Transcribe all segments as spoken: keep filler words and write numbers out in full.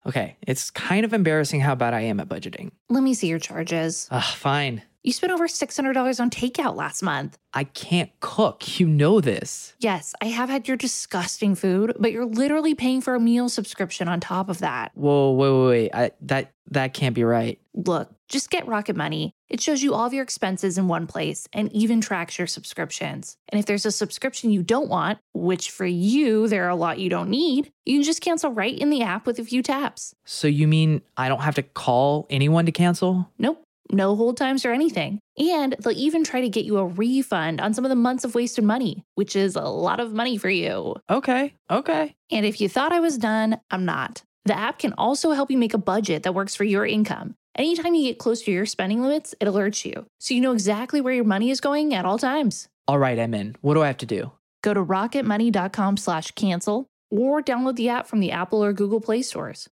Okay, it's kind of embarrassing how bad I am at budgeting. Let me see your charges. Ugh, fine. You spent over six hundred dollars on takeout last month. I can't cook. You know this. Yes, I have had your disgusting food, but you're literally paying for a meal subscription on top of that. Whoa, wait, wait, wait. I, that, that can't be right. Look, just get Rocket Money. It shows you all of your expenses in one place and even tracks your subscriptions. And if there's a subscription you don't want, which for you, there are a lot you don't need, you can just cancel right in the app with a few taps. So you mean I don't have to call anyone to cancel? Nope. No hold times or anything. And they'll even try to get you a refund on some of the months of wasted money, which is a lot of money for you. Okay, okay. And if you thought I was done, I'm not. The app can also help you make a budget that works for your income. Anytime you get close to your spending limits, it alerts you, so you know exactly where your money is going at all times. All right, I'm in. What do I have to do? Go to rocketmoney.com slash cancel or download the app from the Apple or Google Play stores.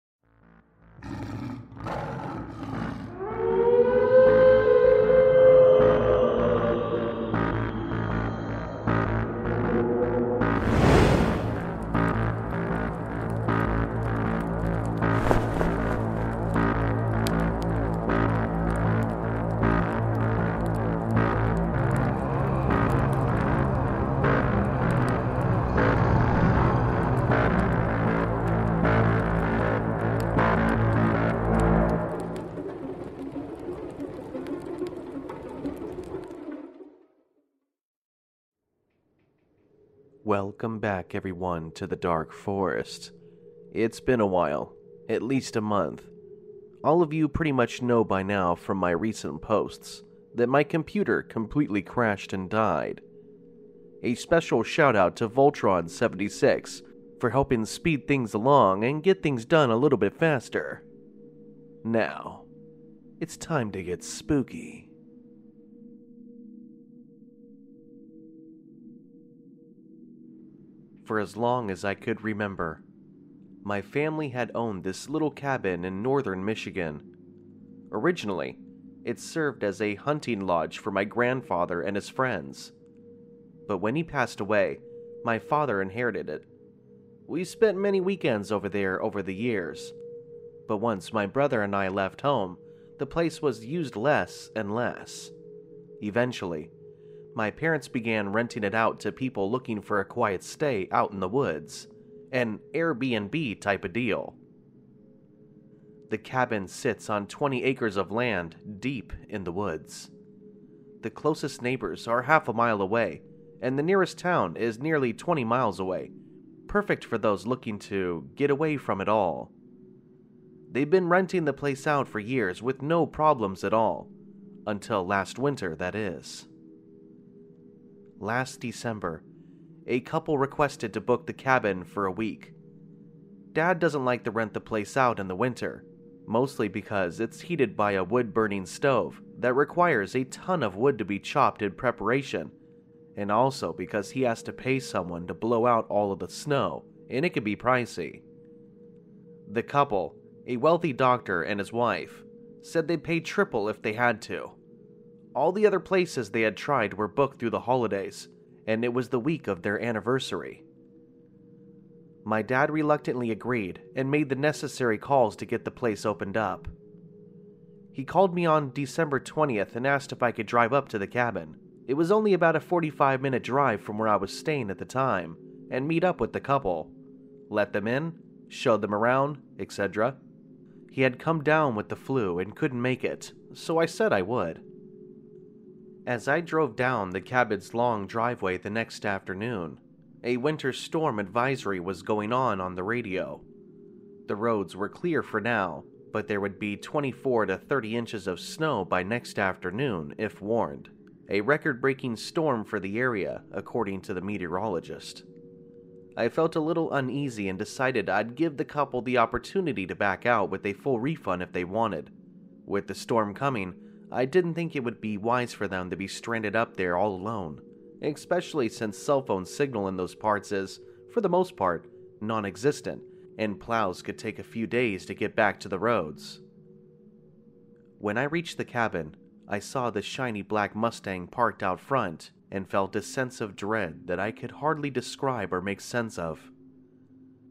Welcome back, everyone, to the Dark Forest. It's been a while, at least a month. All of you pretty much know by now from my recent posts that my computer completely crashed and died. A special shout out to Voltron seventy-six for helping speed things along and get things done a little bit faster. Now, it's time to get spooky. For as long as I could remember, my family had owned this little cabin in northern Michigan. Originally, it served as a hunting lodge for my grandfather and his friends. But when he passed away, my father inherited it. We spent many weekends over there over the years, but once my brother and I left home, the place was used less and less. Eventually, my parents began renting it out to people looking for a quiet stay out in the woods, an Airbnb type of deal. The cabin sits on twenty acres of land deep in the woods. The closest neighbors are half a mile away, and the nearest town is nearly twenty miles away, perfect for those looking to get away from it all. They've been renting the place out for years with no problems at all, until last winter, that is. Last December, a couple requested to book the cabin for a week. Dad doesn't like to rent the place out in the winter, mostly because it's heated by a wood-burning stove that requires a ton of wood to be chopped in preparation, and also because he has to pay someone to blow out all of the snow, and it can be pricey. The couple, a wealthy doctor and his wife, said they'd pay triple if they had to. All the other places they had tried were booked through the holidays, and it was the week of their anniversary. My dad reluctantly agreed and made the necessary calls to get the place opened up. He called me on December twentieth and asked if I could drive up to the cabin. It was only about a forty-five minute drive from where I was staying at the time, and meet up with the couple, let them in, show them around, et cetera. He had come down with the flu and couldn't make it, so I said I would. As I drove down the cabin's long driveway the next afternoon, a winter storm advisory was going on on the radio. The roads were clear for now, but there would be twenty-four to thirty inches of snow by next afternoon if warned. A record-breaking storm for the area, according to the meteorologist. I felt a little uneasy and decided I'd give the couple the opportunity to back out with a full refund if they wanted. With the storm coming, I didn't think it would be wise for them to be stranded up there all alone, especially since cell phone signal in those parts is, for the most part, non-existent, and plows could take a few days to get back to the roads. When I reached the cabin, I saw the shiny black Mustang parked out front and felt a sense of dread that I could hardly describe or make sense of.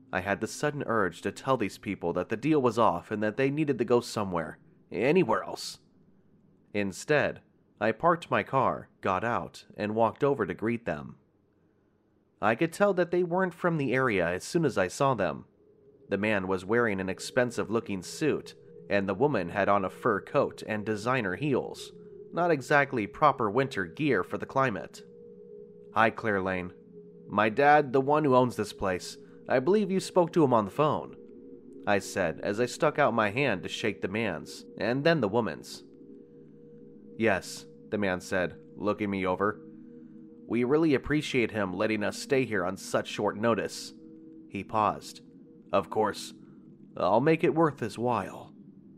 I had the sudden urge to tell these people that the deal was off and that they needed to go somewhere, anywhere else. Instead, I parked my car, got out, and walked over to greet them. I could tell that they weren't from the area as soon as I saw them. The man was wearing an expensive-looking suit, and the woman had on a fur coat and designer heels. Not exactly proper winter gear for the climate. "Hi, Claire Lane. My dad, the one who owns this place. I believe you spoke to him on the phone," I said as I stuck out my hand to shake the man's, and then the woman's. "Yes," the man said, looking me over. "We really appreciate him letting us stay here on such short notice." He paused. "Of course, I'll make it worth his while."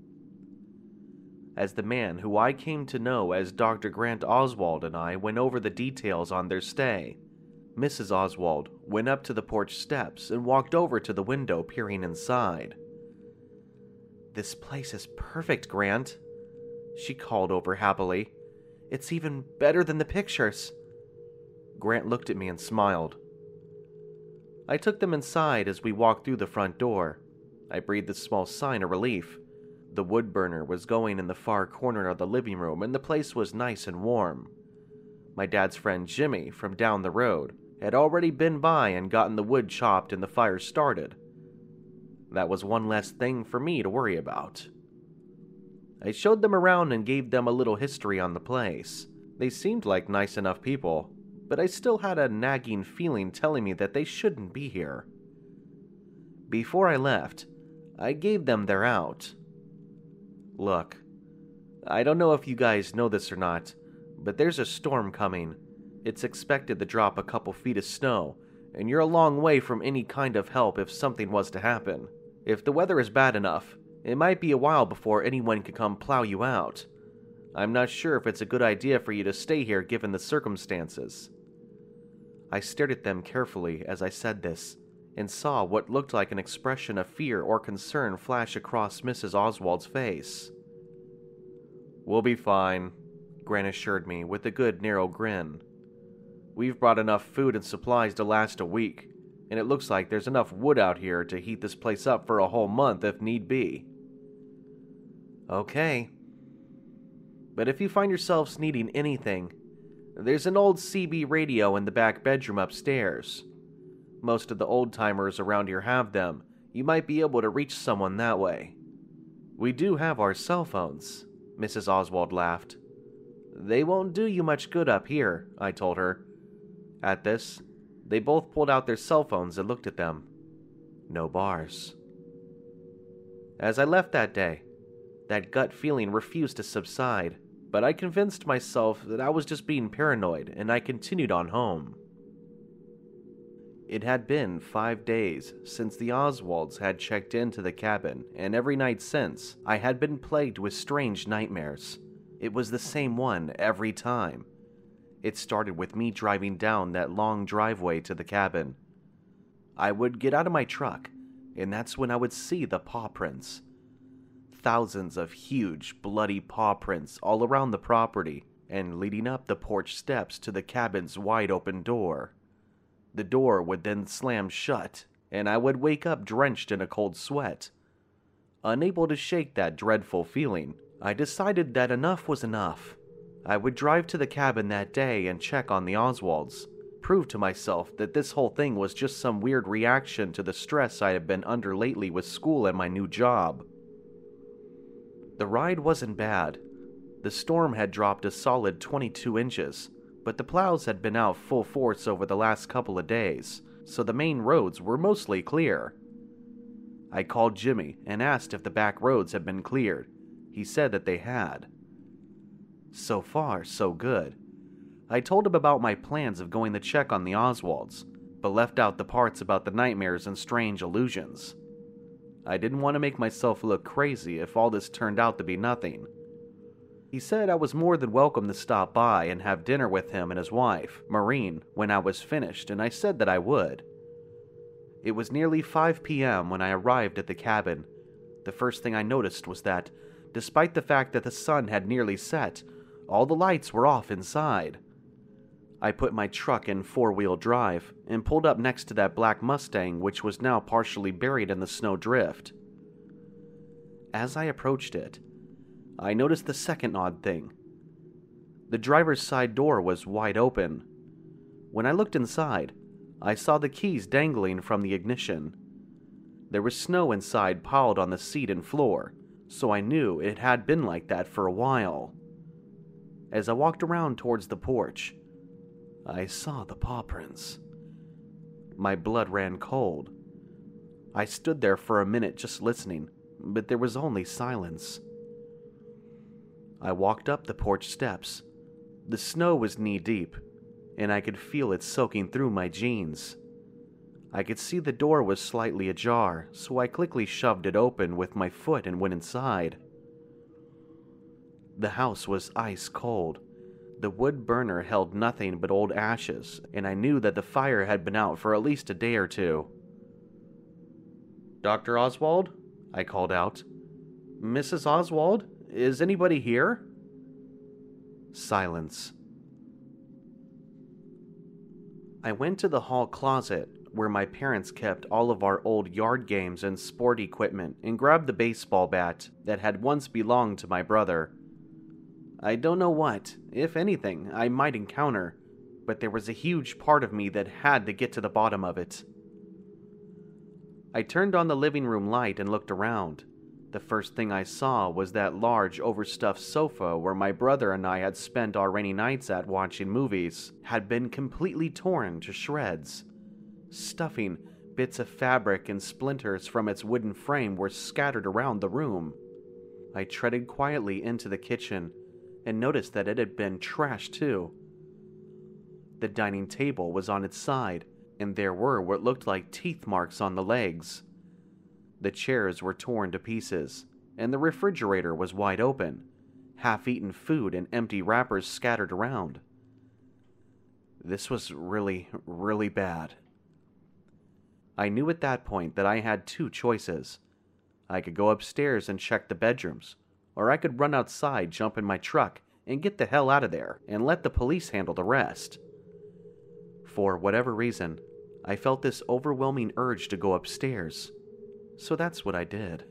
As the man who I came to know as Doctor Grant Oswald and I went over the details on their stay, Missus Oswald went up to the porch steps and walked over to the window, peering inside. "This place is perfect, Grant," she called over happily. "It's even better than the pictures." Grant looked at me and smiled. I took them inside as we walked through the front door. I breathed a small sigh of relief. The wood burner was going in the far corner of the living room, and the place was nice and warm. My dad's friend Jimmy, from down the road, had already been by and gotten the wood chopped and the fire started. That was one less thing for me to worry about. I showed them around and gave them a little history on the place. They seemed like nice enough people, but I still had a nagging feeling telling me that they shouldn't be here. Before I left, I gave them their out. "Look, I don't know if you guys know this or not, but there's a storm coming. It's expected to drop a couple feet of snow, and you're a long way from any kind of help if something was to happen. If the weather is bad enough, it might be a while before anyone can come plow you out. I'm not sure if it's a good idea for you to stay here given the circumstances." I stared at them carefully as I said this, and saw what looked like an expression of fear or concern flash across Missus Oswald's face. "We'll be fine," Grant assured me with a good narrow grin. "We've brought enough food and supplies to last a week, and it looks like there's enough wood out here to heat this place up for a whole month if need be." "Okay. But if you find yourselves needing anything, there's an old C B radio in the back bedroom upstairs. Most of the old-timers around here have them. You might be able to reach someone that way." "We do have our cell phones," Missus Oswald laughed. "They won't do you much good up here," I told her. At this, they both pulled out their cell phones and looked at them. No bars. As I left that day, that gut feeling refused to subside, but I convinced myself that I was just being paranoid, and I continued on home. It had been five days since the Oswalds had checked into the cabin, and every night since, I had been plagued with strange nightmares. It was the same one every time. It started with me driving down that long driveway to the cabin. I would get out of my truck, and that's when I would see the paw prints. Thousands of huge, bloody paw prints all around the property, and leading up the porch steps to the cabin's wide-open door. The door would then slam shut, and I would wake up drenched in a cold sweat. Unable to shake that dreadful feeling, I decided that enough was enough. I would drive to the cabin that day and check on the Oswalds, prove to myself that this whole thing was just some weird reaction to the stress I had been under lately with school and my new job. The ride wasn't bad. The storm had dropped a solid twenty-two inches, but the plows had been out full force over the last couple of days, so the main roads were mostly clear. I called Jimmy and asked if the back roads had been cleared. He said that they had. So far, so good. I told him about my plans of going to check on the Oswalds, but left out the parts about the nightmares and strange illusions. I didn't want to make myself look crazy if all this turned out to be nothing. He said I was more than welcome to stop by and have dinner with him and his wife, Maureen, when I was finished, and I said that I would. It was nearly five p.m. when I arrived at the cabin. The first thing I noticed was that, despite the fact that the sun had nearly set, all the lights were off inside. I put my truck in four-wheel drive and pulled up next to that black Mustang, which was now partially buried in the snow drift. As I approached it, I noticed the second odd thing. The driver's side door was wide open. When I looked inside, I saw the keys dangling from the ignition. There was snow inside piled on the seat and floor, so I knew it had been like that for a while. As I walked around towards the porch, I saw the paw prints. My blood ran cold. I stood there for a minute just listening, but there was only silence. I walked up the porch steps. The snow was knee-deep, and I could feel it soaking through my jeans. I could see the door was slightly ajar, so I quickly shoved it open with my foot and went inside. The house was ice cold. The wood burner held nothing but old ashes, and I knew that the fire had been out for at least a day or two. "Doctor Oswald?" I called out. "Missus Oswald? Is anybody here?" Silence. I went to the hall closet, where my parents kept all of our old yard games and sport equipment, and grabbed the baseball bat that had once belonged to my brother. I don't know what, if anything, I might encounter, but there was a huge part of me that had to get to the bottom of it. I turned on the living room light and looked around. The first thing I saw was that large, overstuffed sofa where my brother and I had spent our rainy nights at watching movies had been completely torn to shreds. Stuffing, bits of fabric, and splinters from its wooden frame were scattered around the room. I treaded quietly into the kitchen and noticed that it had been trashed too. The dining table was on its side, and there were what looked like teeth marks on the legs. The chairs were torn to pieces, and the refrigerator was wide open, half-eaten food and empty wrappers scattered around. This was really, really bad. I knew at that point that I had two choices. I could go upstairs and check the bedrooms, or I could run outside, jump in my truck, and get the hell out of there, and let the police handle the rest. For whatever reason, I felt this overwhelming urge to go upstairs, so that's what I did.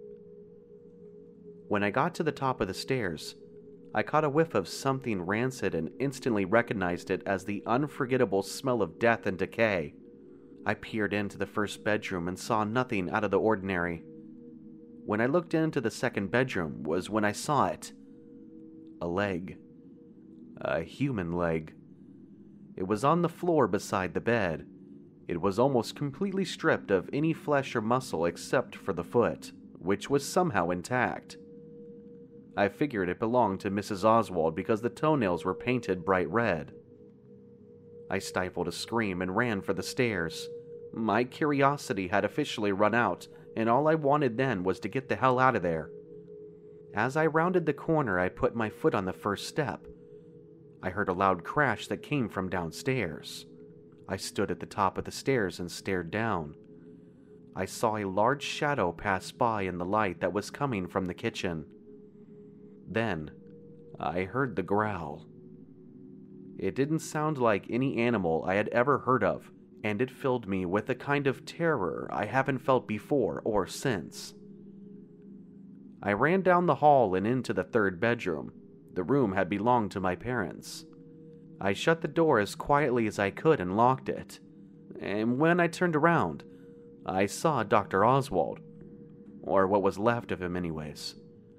When I got to the top of the stairs, I caught a whiff of something rancid and instantly recognized it as the unforgettable smell of death and decay. I peered into the first bedroom and saw nothing out of the ordinary. When I looked into the second bedroom was when I saw it. A leg. A human leg. It was on the floor beside the bed. It was almost completely stripped of any flesh or muscle except for the foot, which was somehow intact. I figured it belonged to Missus Oswald because the toenails were painted bright red. I stifled a scream and ran for the stairs. My curiosity had officially run out, and all I wanted then was to get the hell out of there. As I rounded the corner, I put my foot on the first step. I heard a loud crash that came from downstairs. I stood at the top of the stairs and stared down. I saw a large shadow pass by in the light that was coming from the kitchen. Then, I heard the growl. It didn't sound like any animal I had ever heard of, and it filled me with a kind of terror I haven't felt before or since. I ran down the hall and into the third bedroom. The room had belonged to my parents. I shut the door as quietly as I could and locked it. And when I turned around, I saw Doctor Oswald. Or what was left of him anyways.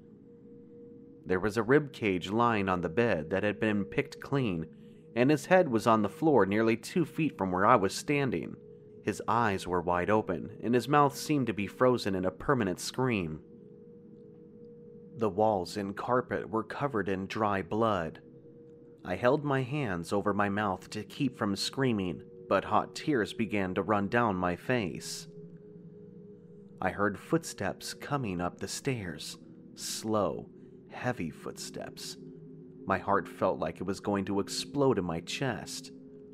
There was a rib cage lying on the bed that had been picked clean, and his head was on the floor nearly two feet from where I was standing. His eyes were wide open, and his mouth seemed to be frozen in a permanent scream. The walls and carpet were covered in dry blood. I held my hands over my mouth to keep from screaming, but hot tears began to run down my face. I heard footsteps coming up the stairs, slow, heavy footsteps. My heart felt like it was going to explode in my chest.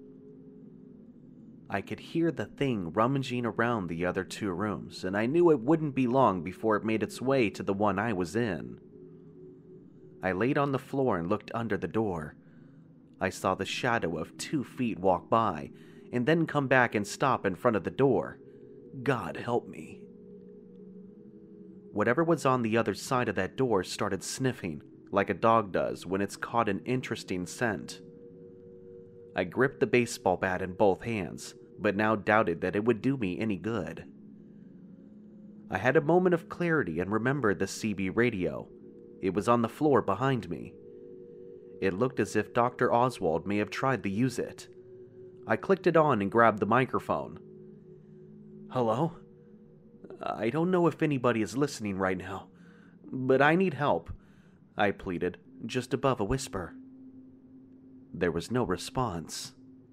I could hear the thing rummaging around the other two rooms, and I knew it wouldn't be long before it made its way to the one I was in. I laid on the floor and looked under the door. I saw the shadow of two feet walk by, and then come back and stop in front of the door. God help me. Whatever was on the other side of that door started sniffing, like a dog does when it's caught an interesting scent. I gripped the baseball bat in both hands, but now doubted that it would do me any good. I had a moment of clarity and remembered the C B radio. It was on the floor behind me. It looked as if Doctor Oswald may have tried to use it. I clicked it on and grabbed the microphone. Hello? I don't know if anybody is listening right now, but I need help, I pleaded, just above a whisper. There was no response.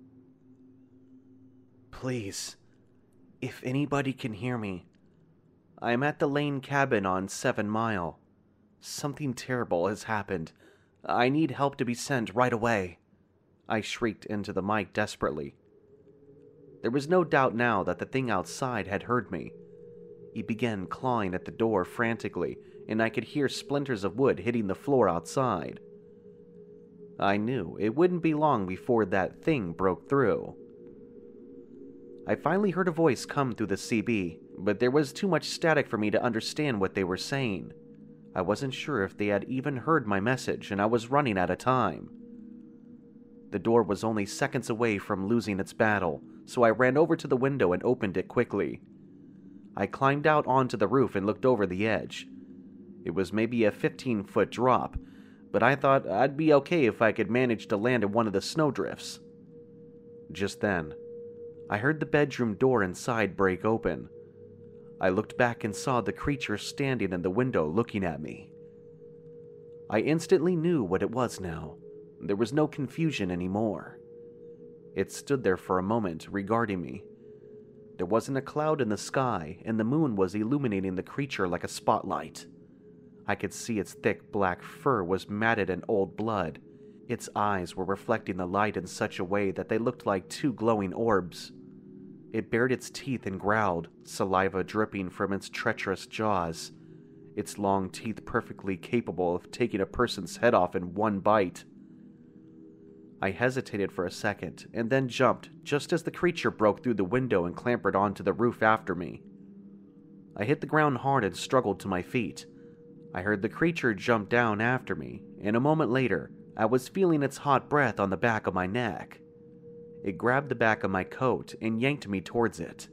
Please, if anybody can hear me, I'm at the Lane cabin on Seven Mile. Something terrible has happened. I need help to be sent right away. I shrieked into the mic desperately. There was no doubt now that the thing outside had heard me. It began clawing at the door frantically, and I could hear splinters of wood hitting the floor outside. I knew it wouldn't be long before that thing broke through. I finally heard a voice come through the C B, but there was too much static for me to understand what they were saying. I wasn't sure if they had even heard my message, and I was running out of time. The door was only seconds away from losing its battle, so I ran over to the window and opened it quickly. I climbed out onto the roof and looked over the edge. It was maybe a fifteen-foot drop, but I thought I'd be okay if I could manage to land in one of the snowdrifts. Just then, I heard the bedroom door inside break open. I looked back and saw the creature standing in the window looking at me. I instantly knew what it was now. There was no confusion anymore. It stood there for a moment, regarding me. There wasn't a cloud in the sky, and the moon was illuminating the creature like a spotlight. I could see its thick black fur was matted in old blood. Its eyes were reflecting the light in such a way that they looked like two glowing orbs. It bared its teeth and growled, saliva dripping from its treacherous jaws, its long teeth perfectly capable of taking a person's head off in one bite. I hesitated for a second, and then jumped just as the creature broke through the window and clambered onto the roof after me. I hit the ground hard and struggled to my feet. I heard the creature jump down after me, and a moment later, I was feeling its hot breath on the back of my neck. It grabbed the back of my coat and yanked me towards it.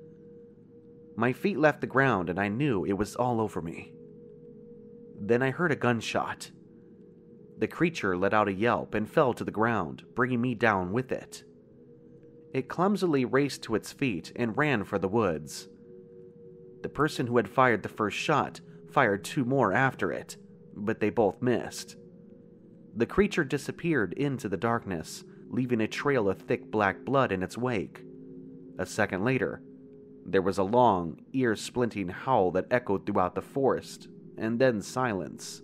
My feet left the ground and I knew it was all over me. Then I heard a gunshot. The creature let out a yelp and fell to the ground, bringing me down with it. It clumsily raced to its feet and ran for the woods. The person who had fired the first shot fired two more after it, but they both missed. The creature disappeared into the darkness, leaving a trail of thick black blood in its wake. A second later, there was a long, ear-splitting howl that echoed throughout the forest, and then silence.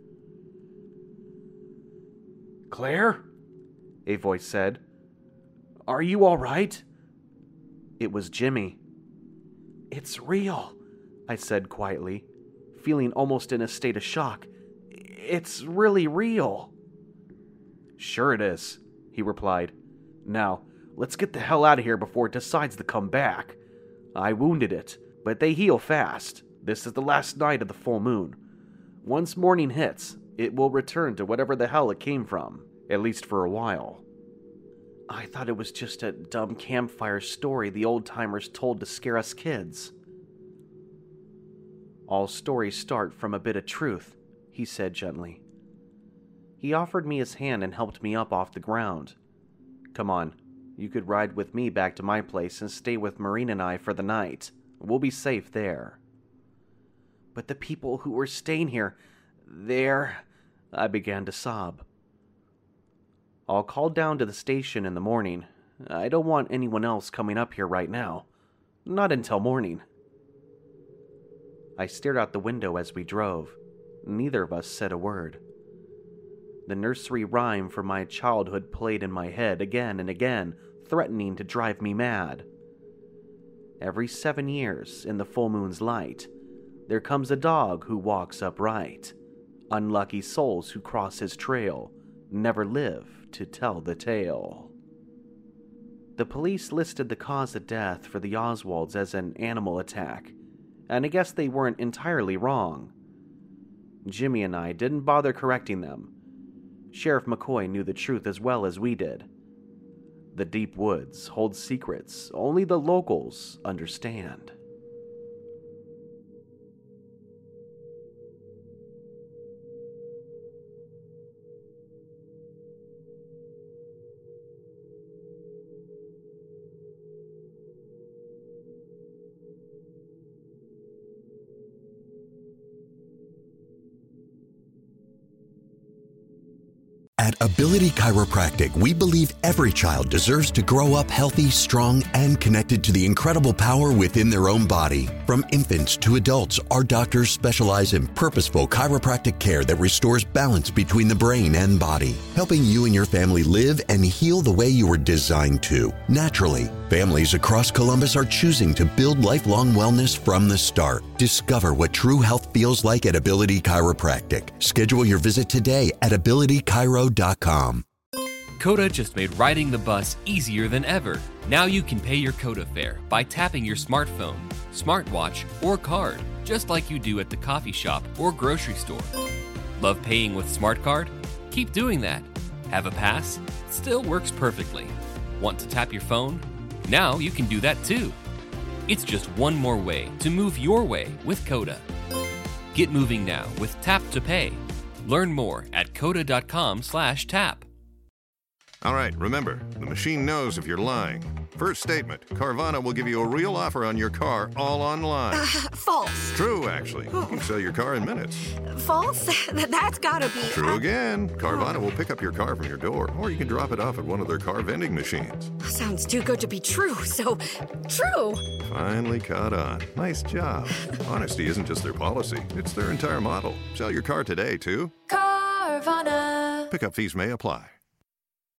"Claire?" a voice said. "Are you all right?" It was Jimmy. "It's real," I said quietly, feeling almost in a state of shock. "It's really real." "Sure it is," he replied. "Now, let's get the hell out of here before it decides to come back. I wounded it, but they heal fast. This is the last night of the full moon. Once morning hits, it will return to whatever the hell it came from, at least for a while." "I thought it was just a dumb campfire story the old-timers told to scare us kids." "All stories start from a bit of truth," he said gently. He offered me his hand and helped me up off the ground. "Come on, you could ride with me back to my place and stay with Maureen and I for the night. We'll be safe there." "But the people who were staying here, they're..." I began to sob. "I'll call down to the station in the morning. I don't want anyone else coming up here right now. Not until morning." I stared out the window as we drove. Neither of us said a word. The nursery rhyme from my childhood played in my head again and again, threatening to drive me mad. Every seven years, in the full moon's light, there comes a dog who walks upright. Unlucky souls who cross his trail, never live to tell the tale. The police listed the cause of death for the Oswalds as an animal attack, and I guess they weren't entirely wrong. Jimmy and I didn't bother correcting them. Sheriff McCoy knew the truth as well as we did. The deep woods hold secrets only the locals understand. At Ability Chiropractic, we believe every child deserves to grow up healthy, strong, and connected to the incredible power within their own body. From infants to adults, our doctors specialize in purposeful chiropractic care that restores balance between the brain and body, helping you and your family live and heal the way you were designed to, naturally. Families across Columbus are choosing to build lifelong wellness from the start. Discover what true health feels like at Ability Chiropractic. Schedule your visit today at ability chiro dot com. Coda just made riding the bus easier than ever. Now you can pay your Coda fare by tapping your smartphone, smartwatch, or card, just like you do at the coffee shop or grocery store. Love paying with SmartCard? Keep doing that. Have a pass? Still works perfectly. Want to tap your phone? Now you can do that too. It's just one more way to move your way with Coda. Get moving now with Tap to Pay. Learn more at coda dot com slash tap. All right, remember, the machine knows if you're lying. First statement, Carvana will give you a real offer on your car all online. Uh, false. True, actually. You can sell your car in minutes. False? That's gotta be... True again. Carvana will pick up your car from your door, or you can drop it off at one of their car vending machines. Sounds too good to be true, so true. Finally caught on. Nice job. Honesty isn't just their policy, it's their entire model. Sell your car today, too. Carvana. Pickup fees may apply.